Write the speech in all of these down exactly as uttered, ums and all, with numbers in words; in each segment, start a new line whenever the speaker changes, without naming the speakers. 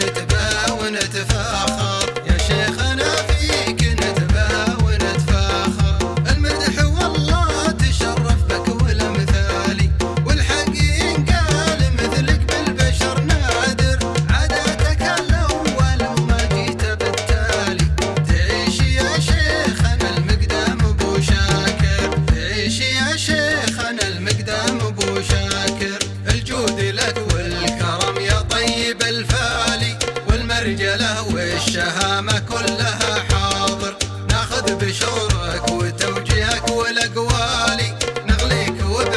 نتباهى ونتفاخر، يا شيخنا فيك نتباهى ونتفاخر. المدح والله تشرف بك والامثالي، والحق ينقال مثلك بالبشر نادر. عاداتك الاول وما جيت بالتالي، تعيش يا شيخنا المقدام ابو شاكر، تعيش يا شيخنا المقدام ابو شاكر. الجود لك والكرم يا طيب الفالي، والمرجله والشهامه كلها حاضر. ناخذ بشورك وتوجيهك والاقوالي، نغليك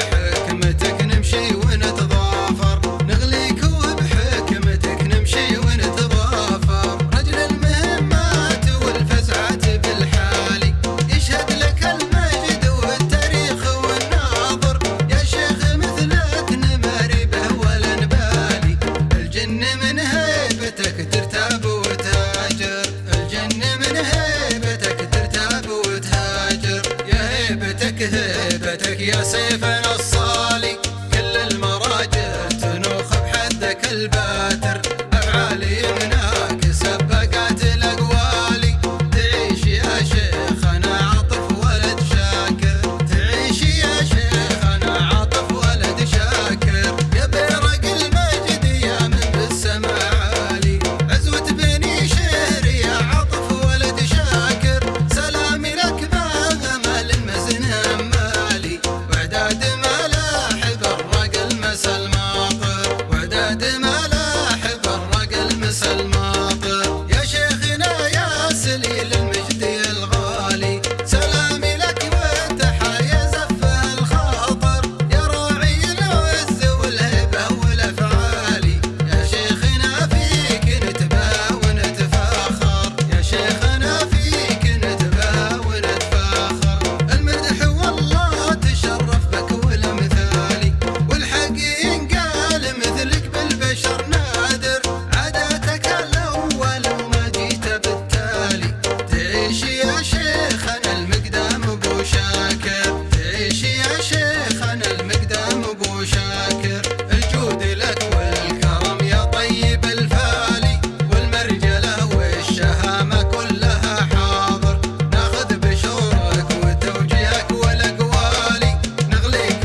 وبحكمتك نمشي ونتضافر، نغليك وبحكمتك نمشي ونتضافر. رجل المهمات والفزعات بالحالي، يشهد لك المجد والتاريخ والناظر. يا شيخ مثلك نماري به ولا نبالي، الجن من هيبتك ترتاب وتهاجر، الجن من هيبتك ترتاب وتهاجر. يا هيبتك هيبتك يا سيفنا الصالي، كل المراجل تنوخ بحدك الباتر. أفعالي يمناك سبقات الأقوالي، تعيش يا شيخنا عاطف ولد شاكر، تعيش يا شيخنا عاطف ولد شاكر. يا بيرق المجد يا من بالسما عالي، عزوة بني شهر يا عاطف ولد شاكر. سلامي لك ما غمل المزن مالي، واعداد ملاحب الرق المسا الماطر، واعداد ملاحب الرق المسا الماطر. يا شيخنا يا سليل المجد الغالي، سلامي لك والتحايا زفه الخاطر. يا راعي العز والهبه والافعالي، يا شيخنا فيك نتباهى ونتفاخر، يا شيخنا فيك نتباهى ونتفاخر. المدح والله تشرف بك والامثالي، والحق ينقال مثلك بالبشر نادر. عاداتك الاول وما جيت بالتالي، تعيش يا شيخنا المقدام ابو شاكر، تعيش يا شيخنا المقدام ابو شاكر. الجود لك والكرم يا طيب الفالي، والمرجله والشهامه كلها حاضر. ناخذ بشورك وتوجيهك والاقوالي، نغليك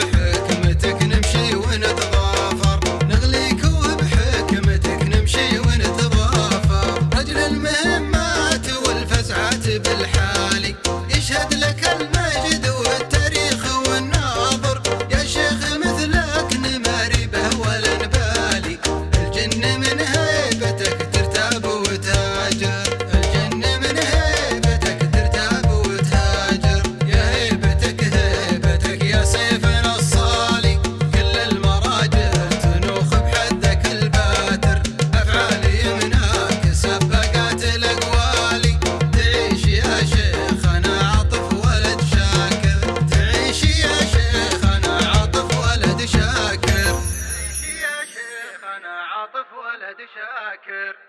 وبحكمتك نمشي ونتضافر، نغليك وبحكمتك نمشي ونتضافر. رجل المهمات والفزعات بالحالي، يشهد لك المجد والتاريخ والناظر. يا شيخ مثلك نماري به ولا نبالي، الجن من هيبتك ترتاب وتهاجر، الجن من هيبتك ترتاب وتهاجر. يا هيبتك هيبتك يا سيفنا الصالي، كل المراجل تنوخ بحدك الباتر. أفعالي يمناك سبقات الأقوالي، تعيش يا شيخنا عاطف ولد شاكر، تعيش يا شيخنا عاطف ولد شاكر، تعيش يا شيخنا عاطف ولد شاكر.